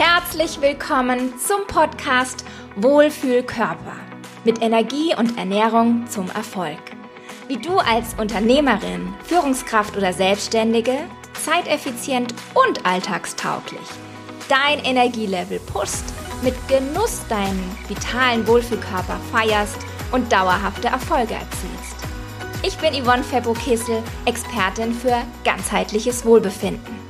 Herzlich willkommen zum Podcast Wohlfühlkörper mit Energie und Ernährung zum Erfolg. Wie du als Unternehmerin, Führungskraft oder Selbstständige zeiteffizient und alltagstauglich dein Energielevel pushst, mit Genuss deinen vitalen Wohlfühlkörper feierst und dauerhafte Erfolge erzielst. Ich bin Yvonne Febbo-Kessel, Expertin für ganzheitliches Wohlbefinden.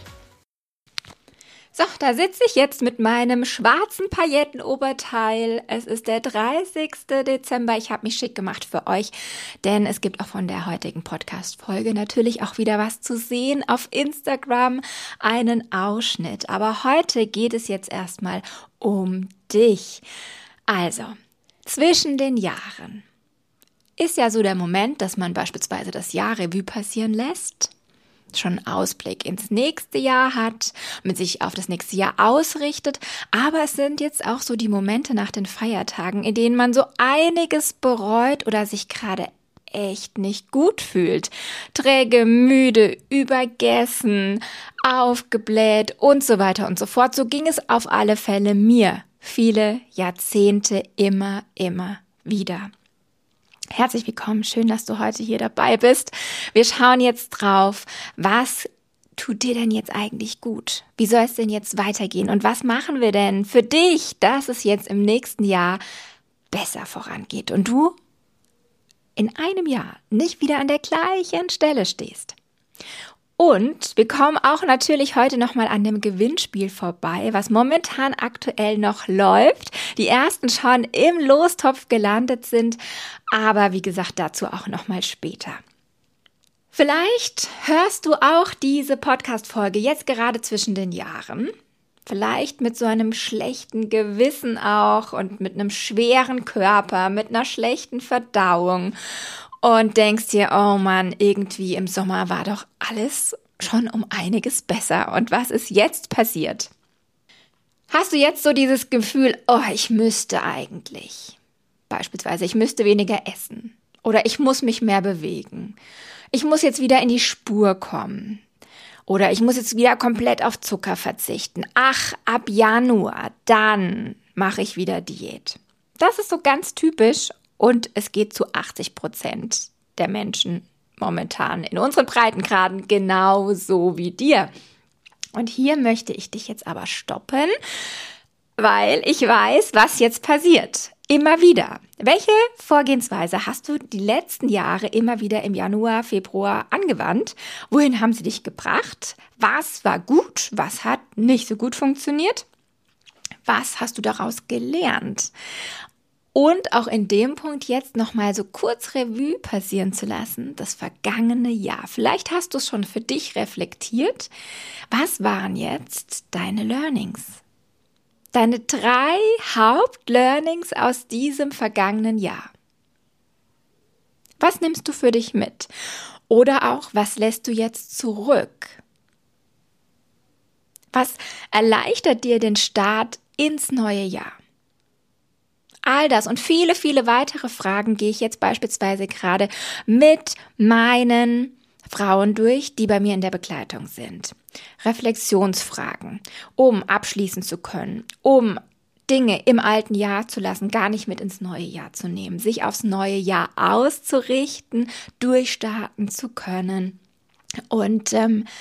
So, da sitze ich jetzt mit meinem schwarzen Paillettenoberteil. Es ist der 30. Dezember. Ich habe mich schick gemacht für euch, denn es gibt auch von der heutigen Podcast-Folge natürlich auch wieder was zu sehen auf Instagram, einen Ausschnitt. Aber heute geht es jetzt erstmal um dich. Also, zwischen den Jahren ist ja so der Moment, dass man beispielsweise das Jahr Revue passieren lässt, schon Ausblick ins nächste Jahr hat, mit sich auf das nächste Jahr ausrichtet. Aber es sind jetzt auch so die Momente nach den Feiertagen, in denen man so einiges bereut oder sich gerade echt nicht gut fühlt. Träge, müde, übergessen, aufgebläht und so weiter und so fort. So ging es auf alle Fälle mir viele Jahrzehnte immer wieder. Herzlich willkommen, schön, dass du heute hier dabei bist. Wir schauen jetzt drauf, was tut dir denn jetzt eigentlich gut? Wie soll es denn jetzt weitergehen? Und was machen wir denn für dich, dass es jetzt im nächsten Jahr besser vorangeht und du in einem Jahr nicht wieder an der gleichen Stelle stehst? Und wir kommen auch natürlich heute nochmal an dem Gewinnspiel vorbei, was momentan aktuell noch läuft. Die ersten schon im Lostopf gelandet sind, aber wie gesagt, dazu auch nochmal später. Vielleicht hörst du auch diese Podcast-Folge jetzt gerade zwischen den Jahren. Vielleicht mit so einem schlechten Gewissen auch und mit einem schweren Körper, mit einer schlechten Verdauung. Und denkst dir, oh Mann, irgendwie im Sommer war doch alles schon um einiges besser. Und was ist jetzt passiert? Hast du jetzt so dieses Gefühl, oh, ich müsste eigentlich. Beispielsweise, ich müsste weniger essen. Oder ich muss mich mehr bewegen. Ich muss jetzt wieder in die Spur kommen. Oder ich muss jetzt wieder komplett auf Zucker verzichten. Ach, ab Januar, dann mache ich wieder Diät. Das ist so ganz typisch. Und es geht zu 80% der Menschen momentan in unseren Breitengraden genauso wie dir. Und hier möchte ich dich jetzt aber stoppen, weil ich weiß, was jetzt passiert. Immer wieder. Welche Vorgehensweise hast du die letzten Jahre immer wieder im Januar, Februar angewandt? Wohin haben sie dich gebracht? Was war gut? Was hat nicht so gut funktioniert? Was hast du daraus gelernt? Und auch in dem Punkt jetzt nochmal so kurz Revue passieren zu lassen, das vergangene Jahr. Vielleicht hast du es schon für dich reflektiert. Was waren jetzt deine Learnings? Deine 3 Hauptlearnings aus diesem vergangenen Jahr. Was nimmst du für dich mit? Oder auch, was lässt du jetzt zurück? Was erleichtert dir den Start ins neue Jahr? All das und viele weitere Fragen gehe ich jetzt beispielsweise gerade mit meinen Frauen durch, die bei mir in der Begleitung sind. Reflexionsfragen, um abschließen zu können, um Dinge im alten Jahr zu lassen, gar nicht mit ins neue Jahr zu nehmen, sich aufs neue Jahr auszurichten, durchstarten zu können und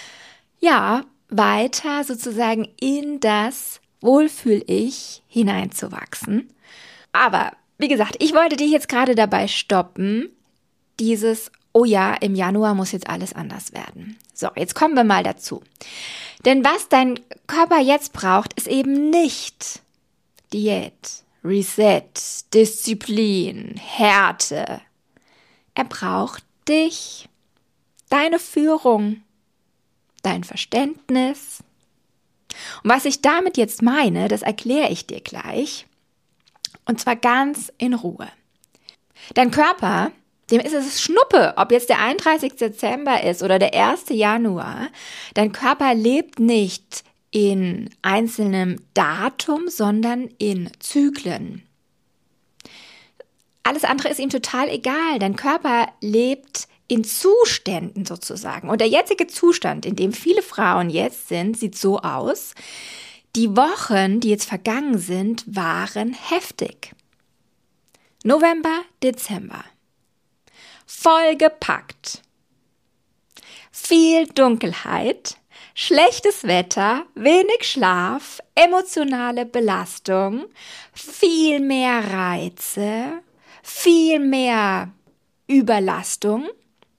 weiter sozusagen in das Wohlfühl-Ich hineinzuwachsen. Aber, wie gesagt, ich wollte dich jetzt gerade dabei stoppen, dieses, oh ja, im Januar muss jetzt alles anders werden. So, jetzt kommen wir mal dazu. Denn was dein Körper jetzt braucht, ist eben nicht Diät, Reset, Disziplin, Härte. Er braucht dich, deine Führung, dein Verständnis. Und was ich damit jetzt meine, das erkläre ich dir gleich. Und zwar ganz in Ruhe. Dein Körper, dem ist es Schnuppe, ob jetzt der 31. Dezember ist oder der 1. Januar. Dein Körper lebt nicht in einzelnem Datum, sondern in Zyklen. Alles andere ist ihm total egal. Dein Körper lebt in Zuständen sozusagen. Und der jetzige Zustand, in dem viele Frauen jetzt sind, sieht so aus: Die Wochen, die jetzt vergangen sind, waren heftig. November, Dezember. Vollgepackt. Viel Dunkelheit, schlechtes Wetter, wenig Schlaf, emotionale Belastung, viel mehr Reize, viel mehr Überlastung,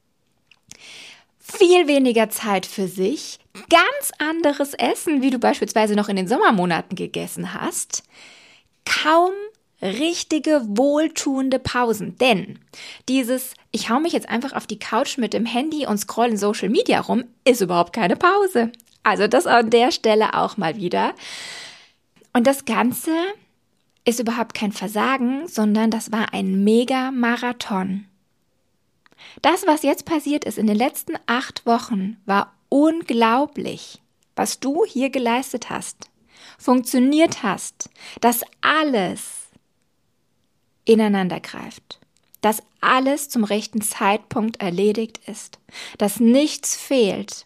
viel weniger Zeit für sich, ganz anderes Essen, wie du beispielsweise noch in den Sommermonaten gegessen hast, kaum richtige, wohltuende Pausen. Denn dieses, ich hau mich jetzt einfach auf die Couch mit dem Handy und scroll in Social Media rum, ist überhaupt keine Pause. Also das an der Stelle auch mal wieder. Und das Ganze ist überhaupt kein Versagen, sondern das war ein Mega-Marathon. Das, was jetzt passiert ist in den letzten 8 Wochen, war unglaublich, was du hier geleistet hast, funktioniert hast, dass alles ineinander greift, dass alles zum rechten Zeitpunkt erledigt ist, dass nichts fehlt.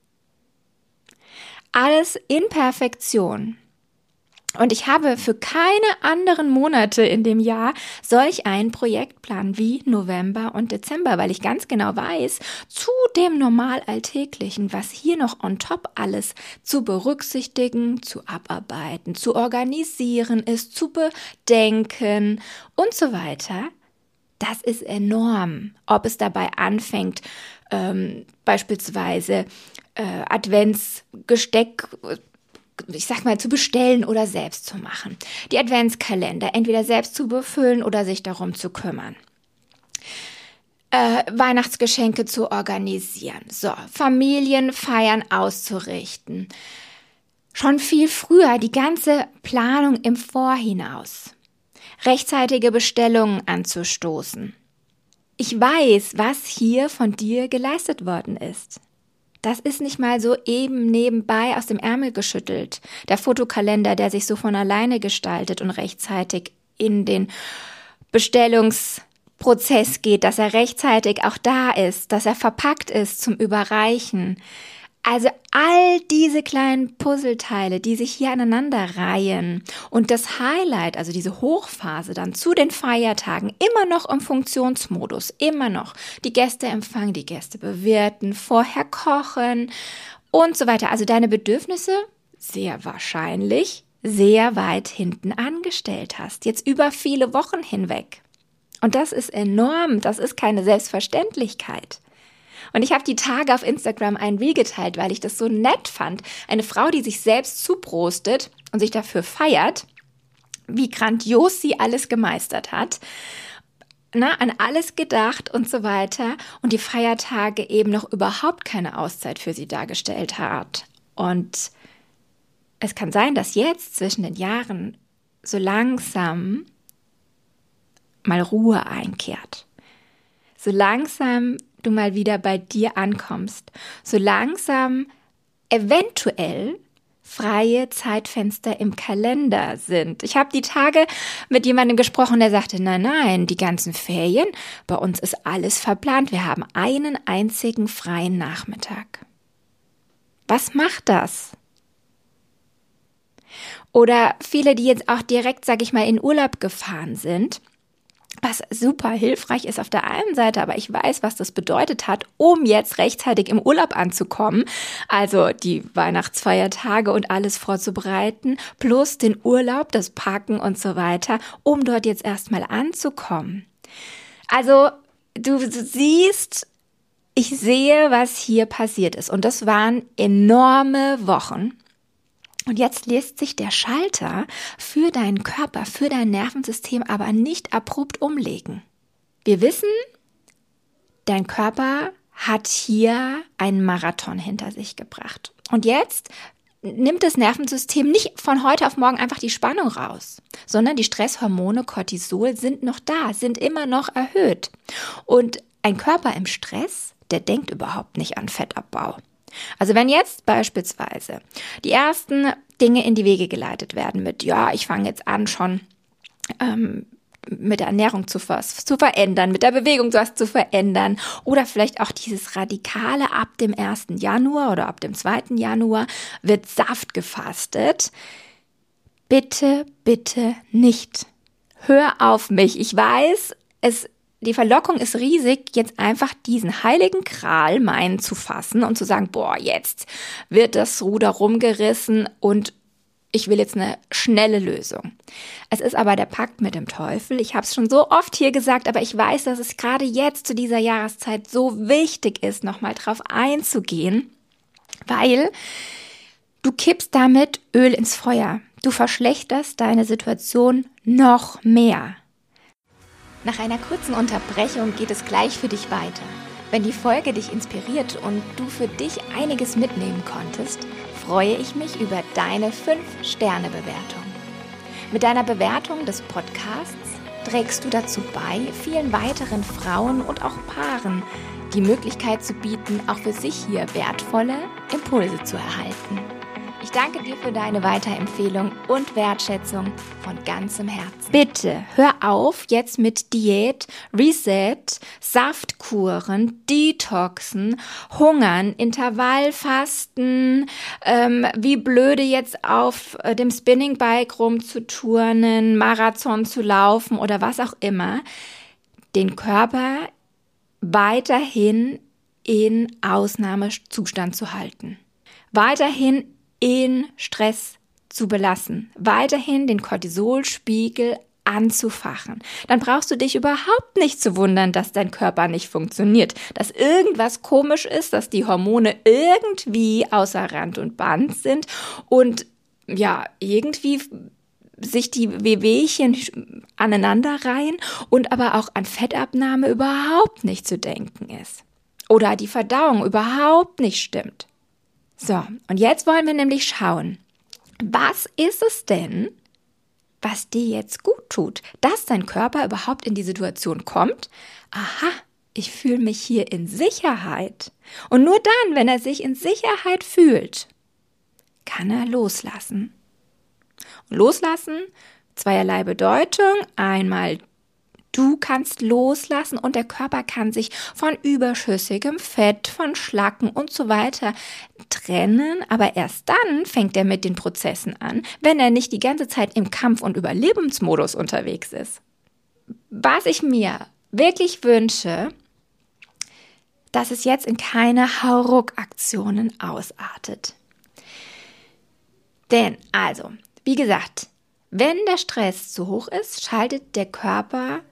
Alles in Perfektion. Und ich habe für keine anderen Monate in dem Jahr solch einen Projektplan wie November und Dezember, weil ich ganz genau weiß, zu dem normal Alltäglichen, was hier noch on top alles zu berücksichtigen, zu abarbeiten, zu organisieren ist, zu bedenken und so weiter, das ist enorm. Ob es dabei anfängt, beispielsweise Adventsgesteck, ich sag mal, zu bestellen oder selbst zu machen. Die Adventskalender entweder selbst zu befüllen oder sich darum zu kümmern. Weihnachtsgeschenke zu organisieren. So, Familienfeiern auszurichten. Schon viel früher die ganze Planung im Vorhinaus. Rechtzeitige Bestellungen anzustoßen. Ich weiß, was hier von dir geleistet worden ist. Das ist nicht mal so eben nebenbei aus dem Ärmel geschüttelt. Der Fotokalender, der sich so von alleine gestaltet und rechtzeitig in den Bestellungsprozess geht, dass er rechtzeitig auch da ist, dass er verpackt ist zum Überreichen. Also all diese kleinen Puzzleteile, die sich hier aneinander reihen und das Highlight, also diese Hochphase dann zu den Feiertagen, immer noch im Funktionsmodus, immer noch die Gäste empfangen, die Gäste bewirten, vorher kochen und so weiter. Also deine Bedürfnisse sehr wahrscheinlich sehr weit hinten angestellt hast, jetzt über viele Wochen hinweg. Und das ist enorm, das ist keine Selbstverständlichkeit. Und ich habe die Tage auf Instagram ein Reel geteilt, weil ich das so nett fand. Eine Frau, die sich selbst zuprostet und sich dafür feiert, wie grandios sie alles gemeistert hat, an alles gedacht und so weiter und die Feiertage eben noch überhaupt keine Auszeit für sie dargestellt hat. Und es kann sein, dass jetzt zwischen den Jahren so langsam mal Ruhe einkehrt. So langsam du mal wieder bei dir ankommst, so langsam eventuell freie Zeitfenster im Kalender sind. Ich habe die Tage mit jemandem gesprochen, der sagte, nein, die ganzen Ferien, bei uns ist alles verplant. Wir haben einen einzigen freien Nachmittag. Was macht das? Oder viele, die jetzt auch direkt, sag ich mal, in Urlaub gefahren sind, was super hilfreich ist auf der einen Seite, aber ich weiß, was das bedeutet hat, um jetzt rechtzeitig im Urlaub anzukommen, also die Weihnachtsfeiertage und alles vorzubereiten, plus den Urlaub, das Packen und so weiter, um dort jetzt erstmal anzukommen. Also du siehst, ich sehe, was hier passiert ist und das waren enorme Wochen. Und jetzt lässt sich der Schalter für deinen Körper, für dein Nervensystem aber nicht abrupt umlegen. Wir wissen, dein Körper hat hier einen Marathon hinter sich gebracht. Und jetzt nimmt das Nervensystem nicht von heute auf morgen einfach die Spannung raus, sondern die Stresshormone Cortisol sind noch da, sind immer noch erhöht. Und ein Körper im Stress, der denkt überhaupt nicht an Fettabbau. Also wenn jetzt beispielsweise die ersten Dinge in die Wege geleitet werden mit, ja, ich fange jetzt an schon mit der Ernährung zu verändern, mit der Bewegung was zu verändern oder vielleicht auch dieses Radikale ab dem 1. Januar oder ab dem 2. Januar wird Saft gefastet. Bitte, bitte nicht. Hör auf mich. Ich weiß, die Verlockung ist riesig, jetzt einfach diesen heiligen Gral meinen zu fassen und zu sagen, boah, jetzt wird das Ruder rumgerissen und ich will jetzt eine schnelle Lösung. Es ist aber der Pakt mit dem Teufel. Ich habe es schon so oft hier gesagt, aber ich weiß, dass es gerade jetzt zu dieser Jahreszeit so wichtig ist, nochmal drauf einzugehen, weil du kippst damit Öl ins Feuer. Du verschlechterst deine Situation noch mehr. Nach einer kurzen Unterbrechung geht es gleich für dich weiter. Wenn die Folge dich inspiriert und du für dich einiges mitnehmen konntest, freue ich mich über deine 5-Sterne-Bewertung. Mit deiner Bewertung des Podcasts trägst du dazu bei, vielen weiteren Frauen und auch Paaren die Möglichkeit zu bieten, auch für sich hier wertvolle Impulse zu erhalten. Ich danke dir für deine Weiterempfehlung und Wertschätzung von ganzem Herzen. Bitte hör auf jetzt mit Diät, Reset, Saftkuren, Detoxen, Hungern, Intervallfasten, wie blöde jetzt auf dem Spinningbike rumzuturnen, Marathon zu laufen oder was auch immer, den Körper weiterhin in Ausnahmezustand zu halten. Weiterhin in Stress zu belassen, weiterhin den Cortisolspiegel anzufachen. Dann brauchst du dich überhaupt nicht zu wundern, dass dein Körper nicht funktioniert, dass irgendwas komisch ist, dass die Hormone irgendwie außer Rand und Band sind und ja, irgendwie sich die Wehwehchen aneinanderreihen und aber auch an Fettabnahme überhaupt nicht zu denken ist. Oder die Verdauung überhaupt nicht stimmt. So, und jetzt wollen wir nämlich schauen, was ist es denn, was dir jetzt gut tut, dass dein Körper überhaupt in die Situation kommt, aha, ich fühle mich hier in Sicherheit. Und nur dann, wenn er sich in Sicherheit fühlt, kann er loslassen. Und loslassen, zweierlei Bedeutung, einmal du kannst loslassen und der Körper kann sich von überschüssigem Fett, von Schlacken und so weiter trennen. Aber erst dann fängt er mit den Prozessen an, wenn er nicht die ganze Zeit im Kampf- und Überlebensmodus unterwegs ist. Was ich mir wirklich wünsche, dass es jetzt in keine Hauruck-Aktionen ausartet. Denn, also, wie gesagt, wenn der Stress zu hoch ist, schaltet der Körper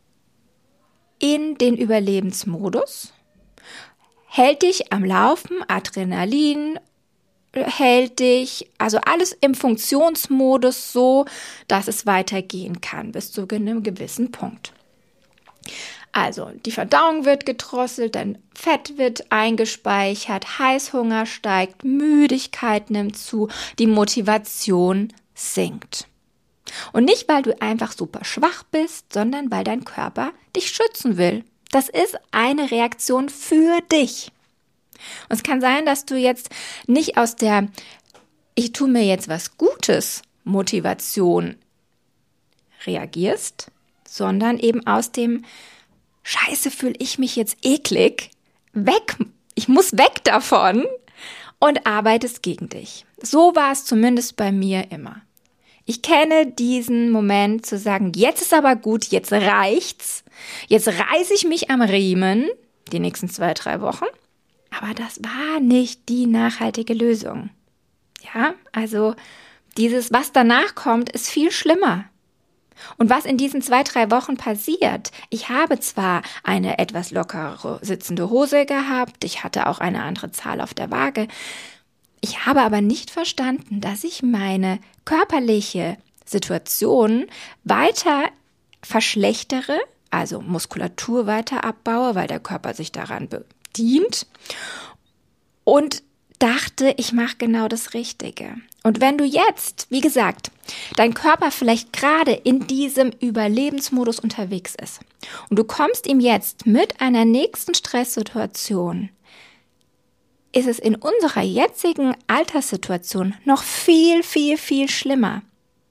in den Überlebensmodus, hält dich am Laufen, Adrenalin hält dich, also alles im Funktionsmodus so, dass es weitergehen kann bis zu einem gewissen Punkt. Also die Verdauung wird gedrosselt, dein Fett wird eingespeichert, Heißhunger steigt, Müdigkeit nimmt zu, die Motivation sinkt. Und nicht, weil du einfach super schwach bist, sondern weil dein Körper dich schützen will. Das ist eine Reaktion für dich. Und es kann sein, dass du jetzt nicht aus der Ich tue mir jetzt was Gutes Motivation reagierst, sondern eben aus dem Scheiße, fühle ich mich jetzt eklig, weg, ich muss weg davon und arbeitest gegen dich. So war es zumindest bei mir immer. Ich kenne diesen Moment zu sagen, jetzt ist aber gut, jetzt reicht's, jetzt reiße ich mich am Riemen, die nächsten 2-3 Wochen. Aber das war nicht die nachhaltige Lösung. Ja, also dieses, was danach kommt, ist viel schlimmer. Und was in diesen 2-3 Wochen passiert, ich habe zwar eine etwas lockere sitzende Hose gehabt, ich hatte auch eine andere Zahl auf der Waage, ich habe aber nicht verstanden, dass ich meine körperliche Situation weiter verschlechtere, also Muskulatur weiter abbaue, weil der Körper sich daran bedient und dachte, ich mache genau das Richtige. Und wenn du jetzt, wie gesagt, dein Körper vielleicht gerade in diesem Überlebensmodus unterwegs ist und du kommst ihm jetzt mit einer nächsten Stresssituation, ist es in unserer jetzigen Alterssituation noch viel, viel, viel schlimmer.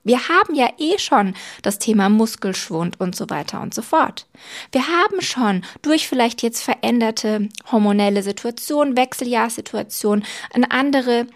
Wir haben ja schon das Thema Muskelschwund und so weiter und so fort. Wir haben schon durch vielleicht jetzt veränderte hormonelle Situationen, Wechseljahrssituationen, eine andere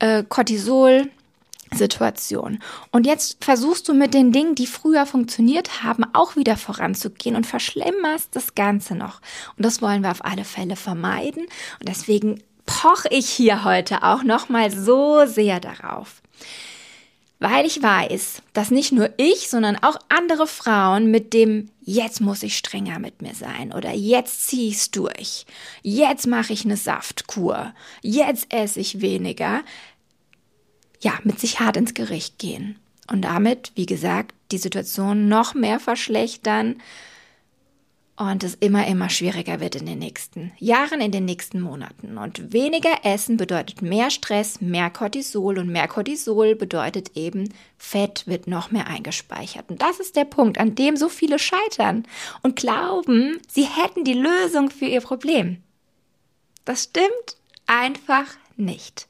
Cortisol-Situation. Und jetzt versuchst du mit den Dingen, die früher funktioniert haben, auch wieder voranzugehen und verschlimmerst das Ganze noch. Und das wollen wir auf alle Fälle vermeiden. Und deswegen poche ich hier heute auch nochmal so sehr darauf. Weil ich weiß, dass nicht nur ich, sondern auch andere Frauen mit dem jetzt muss ich strenger mit mir sein oder jetzt ziehe ich es durch, jetzt mache ich eine Saftkur, jetzt esse ich weniger, mit sich hart ins Gericht gehen und damit, wie gesagt, die Situation noch mehr verschlechtern und es immer schwieriger wird in den nächsten Jahren, in den nächsten Monaten. Und weniger Essen bedeutet mehr Stress, mehr Cortisol und mehr Cortisol bedeutet eben, Fett wird noch mehr eingespeichert. Und das ist der Punkt, an dem so viele scheitern und glauben, sie hätten die Lösung für ihr Problem. Das stimmt einfach nicht.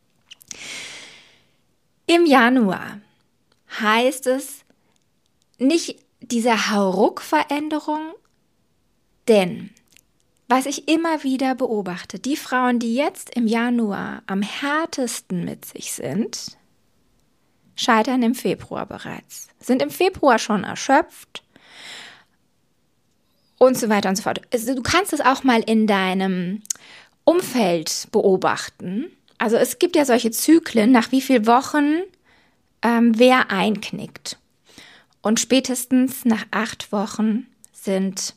Im Januar heißt es nicht diese Hauruck-Veränderung, denn was ich immer wieder beobachte, die Frauen, die jetzt im Januar am härtesten mit sich sind, scheitern im Februar bereits, sind im Februar schon erschöpft und so weiter und so fort. Also du kannst es auch mal in deinem Umfeld beobachten. Also es gibt ja solche Zyklen, nach wie vielen Wochen wer einknickt. Und spätestens nach 8 Wochen sind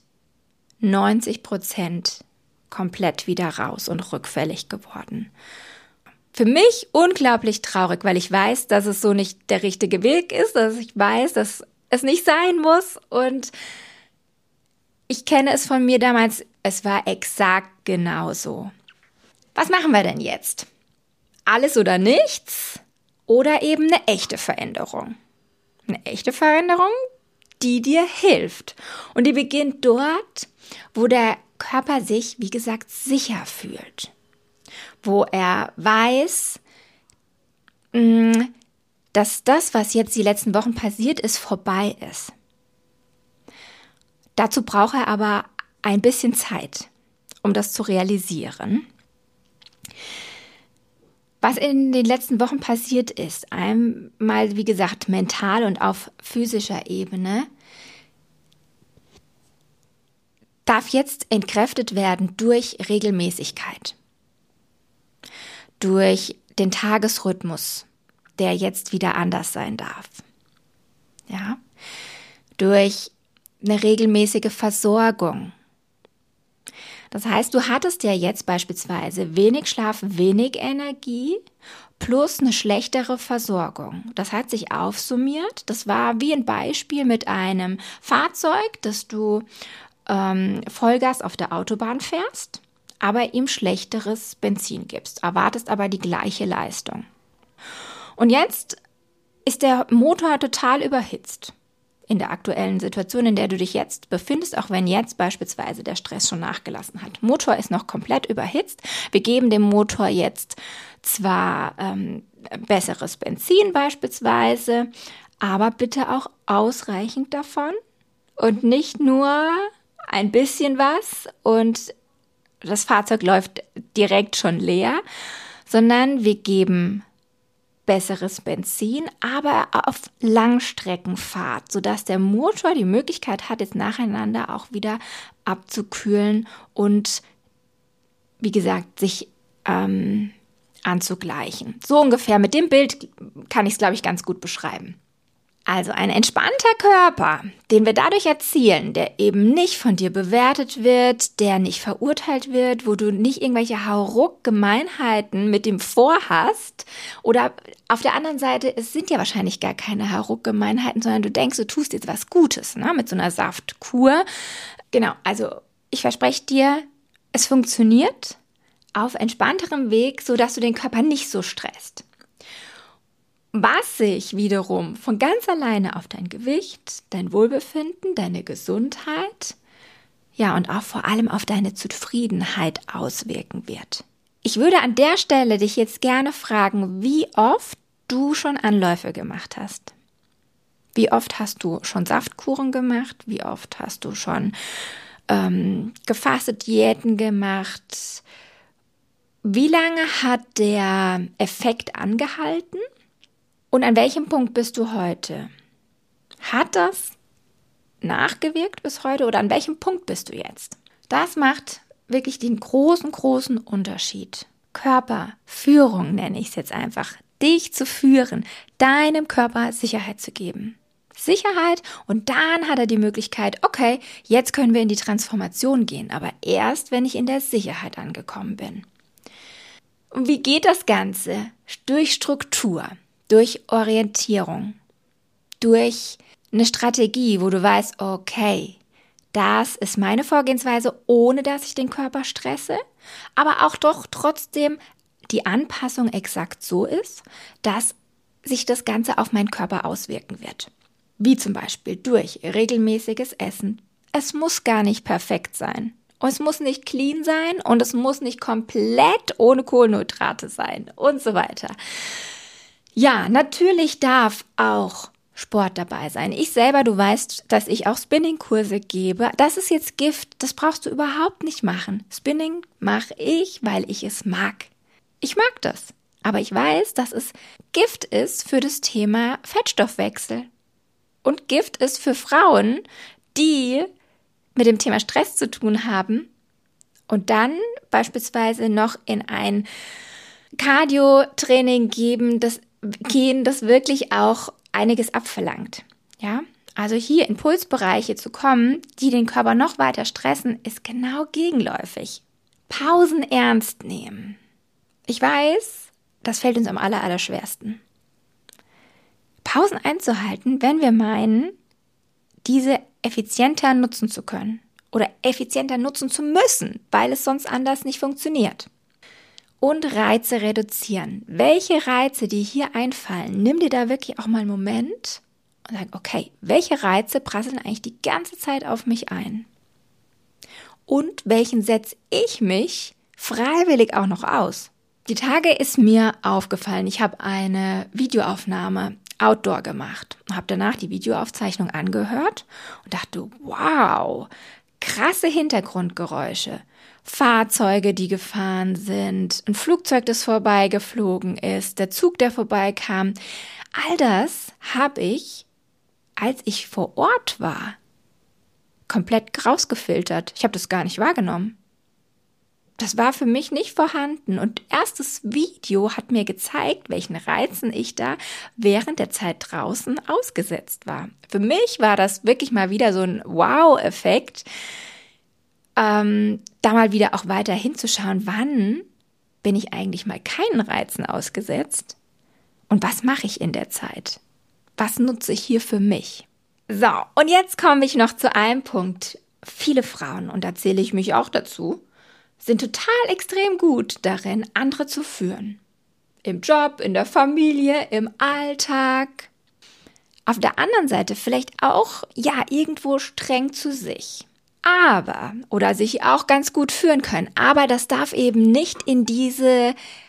90% komplett wieder raus und rückfällig geworden. Für mich unglaublich traurig, weil ich weiß, dass es so nicht der richtige Weg ist, dass ich weiß, dass es nicht sein muss und ich kenne es von mir damals, es war exakt genauso. Was machen wir denn jetzt? Alles oder nichts oder eben eine echte Veränderung? Eine echte Veränderung, die dir hilft. Und die beginnt dort, wo der Körper sich, wie gesagt, sicher fühlt. Wo er weiß, dass das, was jetzt die letzten Wochen passiert ist, vorbei ist. Dazu braucht er aber ein bisschen Zeit, um das zu realisieren. Was in den letzten Wochen passiert ist, einmal, wie gesagt, mental und auf physischer Ebene, darf jetzt entkräftet werden durch Regelmäßigkeit, durch den Tagesrhythmus, der jetzt wieder anders sein darf, ja, durch eine regelmäßige Versorgung. Das heißt, du hattest ja jetzt beispielsweise wenig Schlaf, wenig Energie plus eine schlechtere Versorgung. Das hat sich aufsummiert. Das war wie ein Beispiel mit einem Fahrzeug, das du Vollgas auf der Autobahn fährst, aber ihm schlechteres Benzin gibst, erwartest aber die gleiche Leistung. Und jetzt ist der Motor total überhitzt. In der aktuellen Situation, in der du dich jetzt befindest, auch wenn jetzt beispielsweise der Stress schon nachgelassen hat. Motor ist noch komplett überhitzt. Wir geben dem Motor jetzt zwar besseres Benzin beispielsweise, aber bitte auch ausreichend davon und nicht nur ein bisschen was und das Fahrzeug läuft direkt schon leer, sondern wir geben besseres Benzin, aber auf Langstreckenfahrt, sodass der Motor die Möglichkeit hat, jetzt nacheinander auch wieder abzukühlen und, wie gesagt, sich anzugleichen. So ungefähr mit dem Bild kann ich es, glaube ich, ganz gut beschreiben. Also ein entspannter Körper, den wir dadurch erzielen, der eben nicht von dir bewertet wird, der nicht verurteilt wird, wo du nicht irgendwelche Hauruck-Gemeinheiten mit dem vorhast. Oder auf der anderen Seite, es sind ja wahrscheinlich gar keine Hauruck-Gemeinheiten, sondern du denkst, du tust jetzt was Gutes, ne, mit so einer Saftkur. Genau, also ich verspreche dir, es funktioniert auf entspannterem Weg, sodass du den Körper nicht so stresst. Was sich wiederum von ganz alleine auf dein Gewicht, dein Wohlbefinden, deine Gesundheit, ja und auch vor allem auf deine Zufriedenheit auswirken wird. Ich würde an der Stelle dich jetzt gerne fragen, wie oft du schon Anläufe gemacht hast. Wie oft hast du schon Saftkuren gemacht? Wie oft hast du schon gefastet Diäten gemacht? Wie lange hat der Effekt angehalten? Und an welchem Punkt bist du heute? Hat das nachgewirkt bis heute oder an welchem Punkt bist du jetzt? Das macht wirklich den großen, großen Unterschied. Körperführung nenne ich es jetzt einfach. Dich zu führen, deinem Körper Sicherheit zu geben. Sicherheit und dann hat er die Möglichkeit, okay, jetzt können wir in die Transformation gehen, aber erst, wenn ich in der Sicherheit angekommen bin. Und wie geht das Ganze? Durch Struktur, durch Orientierung, durch eine Strategie, wo du weißt, okay, das ist meine Vorgehensweise, ohne dass ich den Körper stresse, aber auch doch trotzdem die Anpassung exakt so ist, dass sich das Ganze auf meinen Körper auswirken wird. Wie zum Beispiel durch regelmäßiges Essen. Es muss gar nicht perfekt sein. Und es muss nicht clean sein und es muss nicht komplett ohne Kohlenhydrate sein und so weiter. Ja, natürlich darf auch Sport dabei sein. Ich selber, du weißt, dass ich auch Spinning-Kurse gebe. Das ist jetzt Gift, das brauchst du überhaupt nicht machen. Spinning mache ich, weil ich es mag. Ich mag das, aber ich weiß, dass es Gift ist für das Thema Fettstoffwechsel. Und Gift ist für Frauen, die mit dem Thema Stress zu tun haben und dann beispielsweise noch in ein Cardio-Training gehen, das wirklich auch einiges abverlangt. Ja, also hier in Pulsbereiche zu kommen, die den Körper noch weiter stressen, ist genau gegenläufig. Pausen ernst nehmen. Ich weiß, das fällt uns am allerschwersten. Pausen einzuhalten, wenn wir meinen, diese effizienter nutzen zu können oder effizienter nutzen zu müssen, weil es sonst anders nicht funktioniert. Und Reize reduzieren. Welche Reize, die hier einfallen, nimm dir da wirklich auch mal einen Moment und sag, okay, welche Reize prasseln eigentlich die ganze Zeit auf mich ein? Und welchen setze ich mich freiwillig auch noch aus? Die Tage ist mir aufgefallen, ich habe eine Videoaufnahme Outdoor gemacht, habe danach die Videoaufzeichnung angehört und dachte, wow, krasse Hintergrundgeräusche, Fahrzeuge, die gefahren sind, ein Flugzeug, das vorbeigeflogen ist, der Zug, der vorbeikam. All das habe ich, als ich vor Ort war, komplett rausgefiltert. Ich habe das gar nicht wahrgenommen. Das war für mich nicht vorhanden und erst das Video hat mir gezeigt, welchen Reizen ich da während der Zeit draußen ausgesetzt war. Für mich war das wirklich mal wieder so ein Wow-Effekt, da mal wieder auch weiter hinzuschauen, wann bin ich eigentlich mal keinen Reizen ausgesetzt und was mache ich in der Zeit? Was nutze ich hier für mich? So, und jetzt komme ich noch zu einem Punkt. Viele Frauen, und da zähle ich mich auch dazu, sind total extrem gut darin, andere zu führen. Im Job, in der Familie, im Alltag. Auf der anderen Seite vielleicht auch, ja, irgendwo streng zu sich. Oder sich auch ganz gut führen können. Aber das darf eben nicht in diese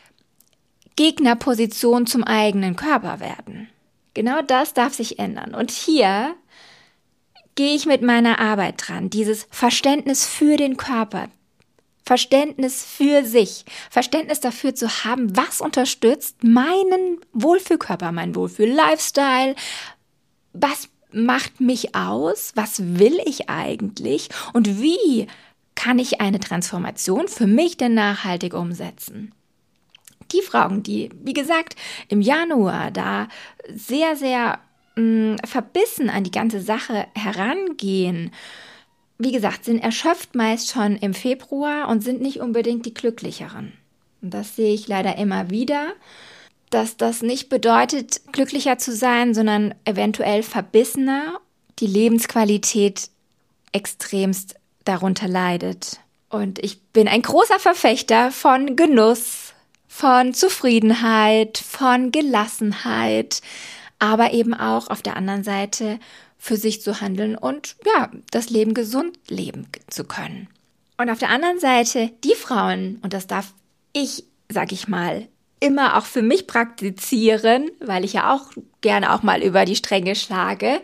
Gegnerposition zum eigenen Körper werden. Genau das darf sich ändern. Und hier gehe ich mit meiner Arbeit dran. Dieses Verständnis für den Körper. Verständnis für sich, Verständnis dafür zu haben, was unterstützt meinen Wohlfühlkörper, meinen Wohlfühl-Lifestyle, was macht mich aus, was will ich eigentlich und wie kann ich eine Transformation für mich denn nachhaltig umsetzen. Die Frauen, die, wie gesagt, im Januar da sehr, sehr verbissen an die ganze Sache herangehen, wie gesagt, sind erschöpft meist schon im Februar und sind nicht unbedingt die Glücklicheren. Und das sehe ich leider immer wieder, dass das nicht bedeutet, glücklicher zu sein, sondern eventuell verbissener, die Lebensqualität extremst darunter leidet. Und ich bin ein großer Verfechter von Genuss, von Zufriedenheit, von Gelassenheit, aber eben auch auf der anderen Seite für sich zu handeln und ja, das Leben gesund leben zu können. Und auf der anderen Seite die Frauen, und das darf ich, sag ich mal, immer auch für mich praktizieren, weil ich ja auch gerne auch mal über die Stränge schlage,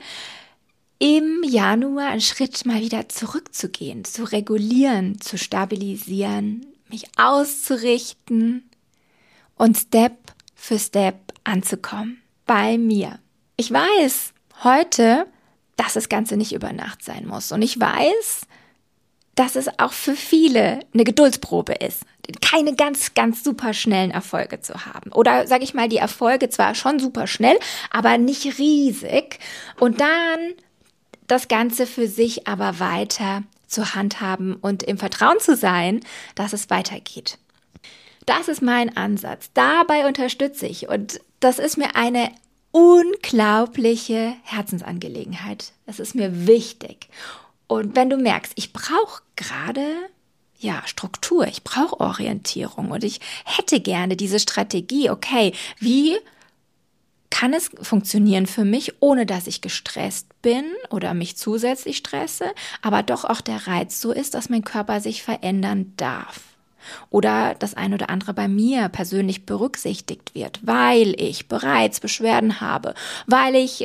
im Januar einen Schritt mal wieder zurückzugehen, zu regulieren, zu stabilisieren, mich auszurichten und Step für Step anzukommen bei mir. Ich weiß heute, dass das Ganze nicht über Nacht sein muss. Und ich weiß, dass es auch für viele eine Geduldsprobe ist, keine ganz, ganz super schnellen Erfolge zu haben. Oder sage ich mal, die Erfolge zwar schon super schnell, aber nicht riesig. Und dann das Ganze für sich aber weiter zu handhaben und im Vertrauen zu sein, dass es weitergeht. Das ist mein Ansatz. Dabei unterstütze ich. Und das ist mir eine unglaubliche Herzensangelegenheit. Es ist mir wichtig. Und wenn du merkst, ich brauche gerade Struktur, ich brauche Orientierung und ich hätte gerne diese Strategie, okay, wie kann es funktionieren für mich, ohne dass ich gestresst bin oder mich zusätzlich stresse, aber doch auch der Reiz so ist, dass mein Körper sich verändern darf. Oder das ein oder andere bei mir persönlich berücksichtigt wird, weil ich bereits Beschwerden habe, weil ich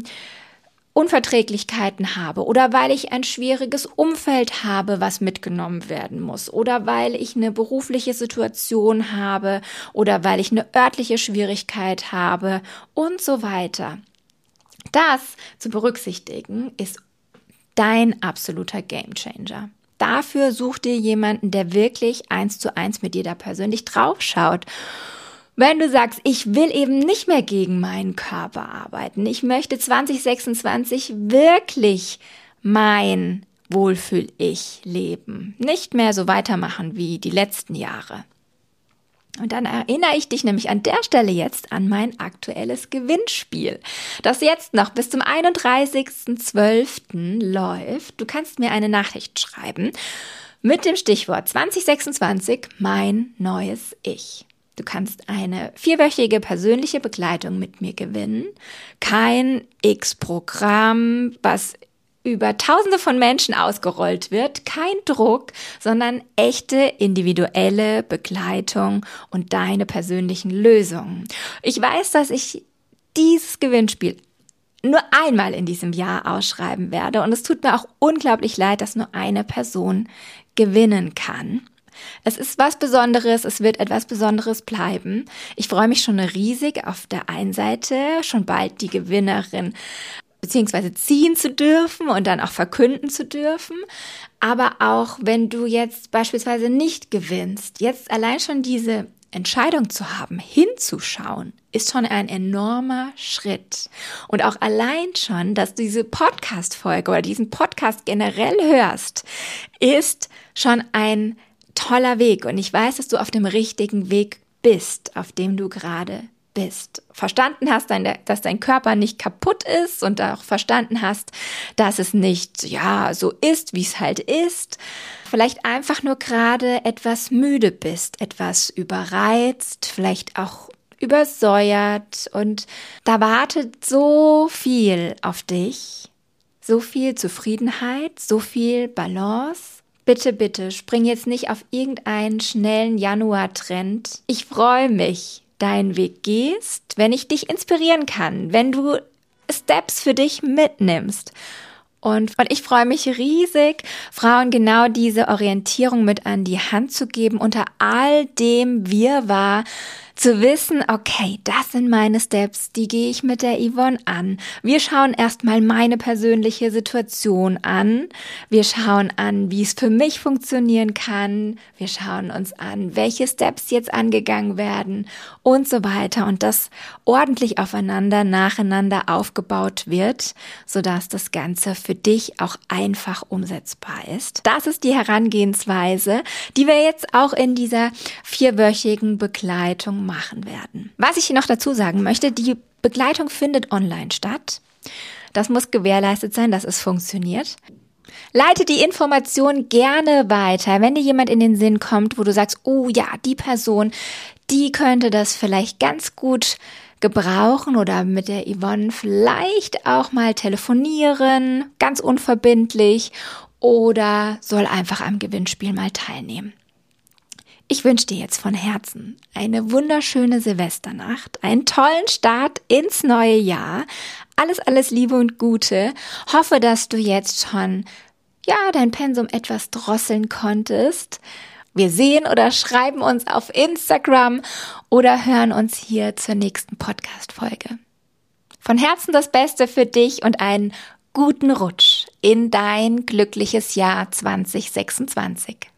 Unverträglichkeiten habe oder weil ich ein schwieriges Umfeld habe, was mitgenommen werden muss oder weil ich eine berufliche Situation habe oder weil ich eine örtliche Schwierigkeit habe und so weiter. Das zu berücksichtigen ist dein absoluter Gamechanger. Dafür such dir jemanden, der wirklich 1:1 mit dir da persönlich draufschaut. Wenn du sagst, ich will eben nicht mehr gegen meinen Körper arbeiten, ich möchte 2026 wirklich mein Wohlfühl-Ich leben, nicht mehr so weitermachen wie die letzten Jahre. Und dann erinnere ich dich nämlich an der Stelle jetzt an mein aktuelles Gewinnspiel, das jetzt noch bis zum 31.12. läuft. Du kannst mir eine Nachricht schreiben mit dem Stichwort 2026 mein neues Ich. Du kannst eine 4-wöchige persönliche Begleitung mit mir gewinnen. Kein X-Programm, was über Tausende von Menschen ausgerollt wird. Kein Druck, sondern echte individuelle Begleitung und deine persönlichen Lösungen. Ich weiß, dass ich dieses Gewinnspiel nur einmal in diesem Jahr ausschreiben werde. Und es tut mir auch unglaublich leid, dass nur eine Person gewinnen kann. Es ist was Besonderes, es wird etwas Besonderes bleiben. Ich freue mich schon riesig auf der einen Seite, schon bald die Gewinnerin beziehungsweise ziehen zu dürfen und dann auch verkünden zu dürfen. Aber auch wenn du jetzt beispielsweise nicht gewinnst, jetzt allein schon diese Entscheidung zu haben, hinzuschauen, ist schon ein enormer Schritt. Und auch allein schon, dass du diese Podcast-Folge oder diesen Podcast generell hörst, ist schon ein toller Weg. Und ich weiß, dass du auf dem richtigen Weg bist, auf dem du gerade bist. Verstanden hast, dass dein Körper nicht kaputt ist und auch verstanden hast, dass es nicht, so ist, wie es halt ist. Vielleicht einfach nur gerade etwas müde bist, etwas überreizt, vielleicht auch übersäuert und da wartet so viel auf dich, so viel Zufriedenheit, so viel Balance. Bitte, bitte, spring jetzt nicht auf irgendeinen schnellen Januar-Trend. Ich freue mich, deinen Weg gehst, wenn ich dich inspirieren kann, wenn du Steps für dich mitnimmst. Und ich freue mich riesig, Frauen genau diese Orientierung mit an die Hand zu geben, unter all dem Wirrwarr zu wissen, okay, das sind meine Steps, die gehe ich mit der Yvonne an. Wir schauen erstmal meine persönliche Situation an. Wir schauen an, wie es für mich funktionieren kann. Wir schauen uns an, welche Steps jetzt angegangen werden und so weiter. Und das ordentlich aufeinander, nacheinander aufgebaut wird, sodass das Ganze für dich auch einfach umsetzbar ist. Das ist die Herangehensweise, die wir jetzt auch in dieser 4-wöchigen Begleitung machen werden. Was ich noch dazu sagen möchte, die Begleitung findet online statt. Das muss gewährleistet sein, dass es funktioniert. Leite die Information gerne weiter, wenn dir jemand in den Sinn kommt, wo du sagst, oh ja, die Person, die könnte das vielleicht ganz gut gebrauchen oder mit der Yvonne vielleicht auch mal telefonieren, ganz unverbindlich oder soll einfach am Gewinnspiel mal teilnehmen. Ich wünsche dir jetzt von Herzen eine wunderschöne Silvesternacht, einen tollen Start ins neue Jahr. Alles Liebe und Gute. Hoffe, dass du jetzt schon, dein Pensum etwas drosseln konntest. Wir sehen oder schreiben uns auf Instagram oder hören uns hier zur nächsten Podcast-Folge. Von Herzen das Beste für dich und einen guten Rutsch in dein glückliches Jahr 2026.